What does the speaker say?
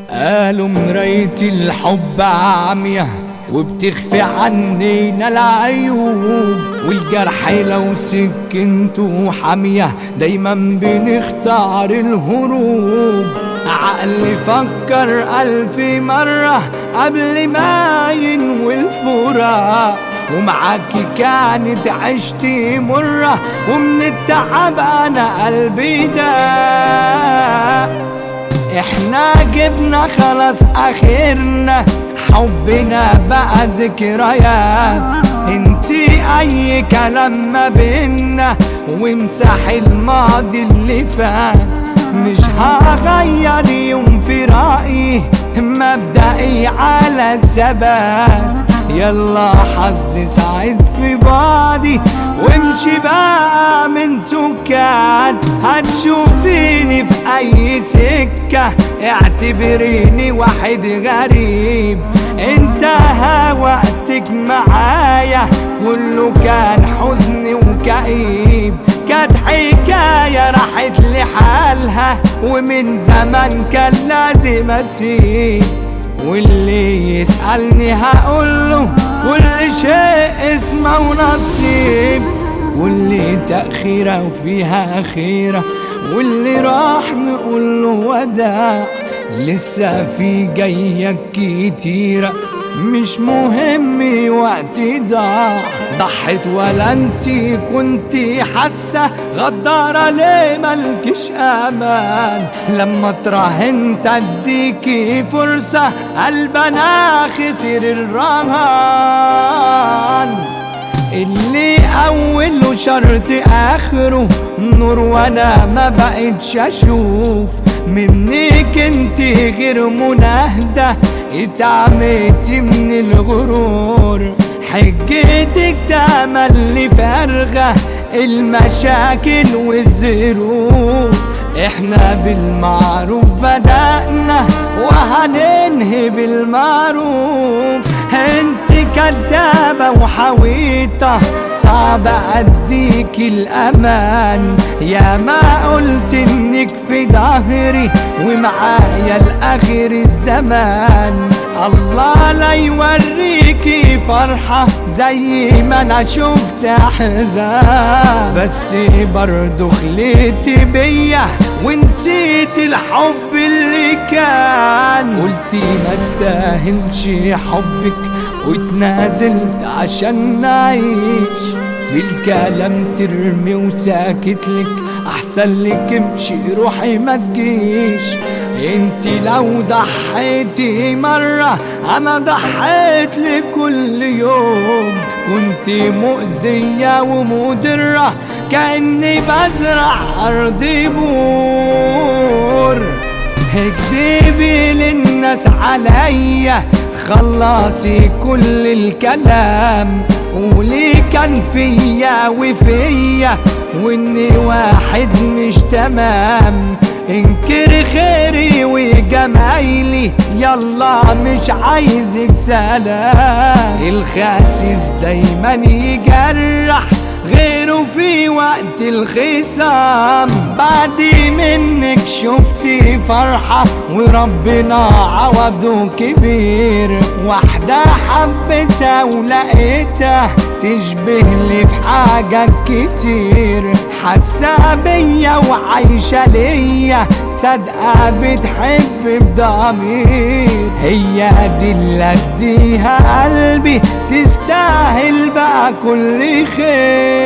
قالوا مراية الحب عامية وبتخفي عنينا العيوب، والجرح لو سكنته حامية دايما بنختار الهروب. عقلي فكر 1000 مرة قبل ما ينوي الفراق، ومعاكي كانت عشتي مرة ومن التعب انا قلبي داق. احنا جبنا خلاص اخرنا، حبنا بقى ذكريات، انتي اي كلام ما بينا وامسح الماضي اللي فات. مش هغير يوم في رأيي، مبدئي على الثبات. يلا حظي سعيد في بعضي وامشي بقى من سكان، هتشوفيني في اي سكة اعتبريني واحد غريب. انتهى وقتك معايا كله كان حزن وكئيب، كانت حكاية راحت لحالها ومن زمان كان لازم اسيب. واللي يسألني هقوله كل شيء اسمه ونصيب، كل تأخيرة وفيها خيرة، واللي راح نقوله وداع. لسه في جاية كتيرة مش مهم وقتي ضاع. ضحت ولا انتي كنتي حاسة غدارة ليه ملكش امان؟ لما تراهنت اديكي فرصة قلبنا خسر الرهان. اللي اوله شرط اخره نور وانا ما بقتش اشوف منك انتي غير مناهدة، اتعميتي من الغرور. حجتك تملي فارغة المشاكل والظروف. احنا بالمعروف بدأنا وهننهي بالمعروف. انت كدابة وحويطة صعب اديك الامان، يا ما قلت انك في ظهري ومعايا لاخر الزمان. الله لا يوريكي فرحة زي ما انا شفت احزان، بس برضو خليتي بيا ونسيت الحب اللي كان. قلتي ما استاهلش حبك واتنازلت عشان نعيش، في الكلام ترمي وساكتلك احسن لك امشي روحي ما تجيش. انتي لو ضحيتي مرة انا ضحيت لكل يوم، كنت مؤذية ومضرة كأني بزرع ارض بور. اكدبي للناس عليا خلصي كل الكلام، قولي كان فيا وفيا واني واحد مش تمام. انكر خيري وجمايلي يلا مش عايزك سلام. الخاسس دايما يجرح غيره في وقت الخصام. بعد منك شفتي فرحة وربنا عوضه كبير، واحدة حبتها ولقيتها تشبه لي في حاجات كتير. حاسة بيا وعايشة ليا صادقة بتحب بضمير، هي دي اللي اديها قلبي تستاهل بقى كل خير.